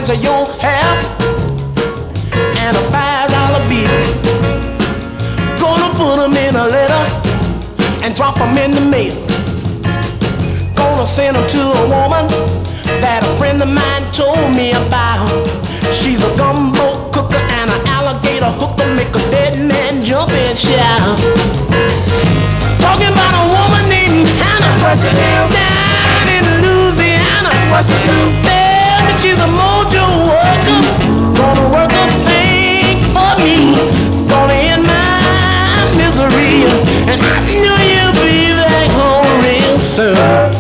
size of your hair and a $5 bill. Gonna put them in a letter and drop them in the mail. Gonna send them to a woman that a friend of mine told me about. She's a gumbo cooker and an alligator hooker, make a dead man jump and shout. Talking about a woman named Hannah, down in Louisiana. Tell me she's a mojo worker, gonna work a thing for me. It's gonna end my misery, and I knew you'd be back home real soon,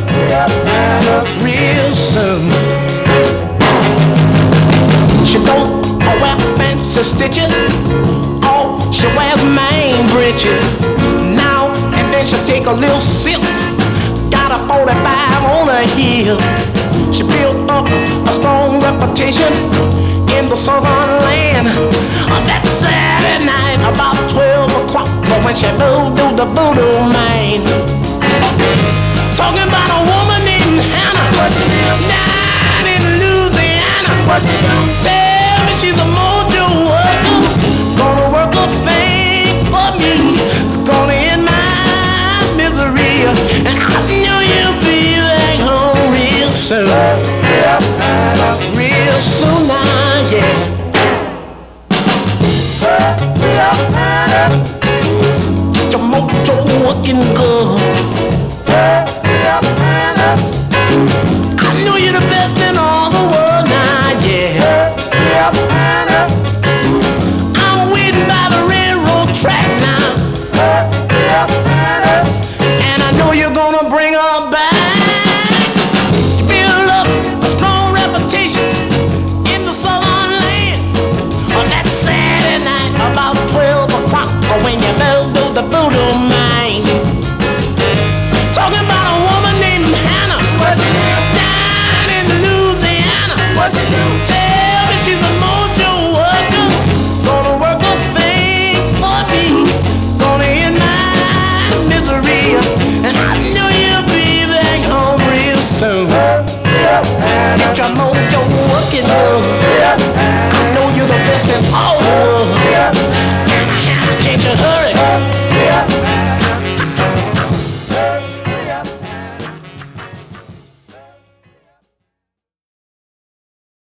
real soon. She don't wear fancy stitches, oh, she wears main breeches. Now and then she'll take a little sip, got a 45 on her heel. She built up a strong reputation in the southern land. On that Saturday night about 12 o'clock, but when she moved to the voodoo man. Talking about a woman named Hannah, down in Louisiana. Tell me she's a mojo worker, gonna work a thing for me. It's gonna end my misery, and I knew you'd be back home real soon.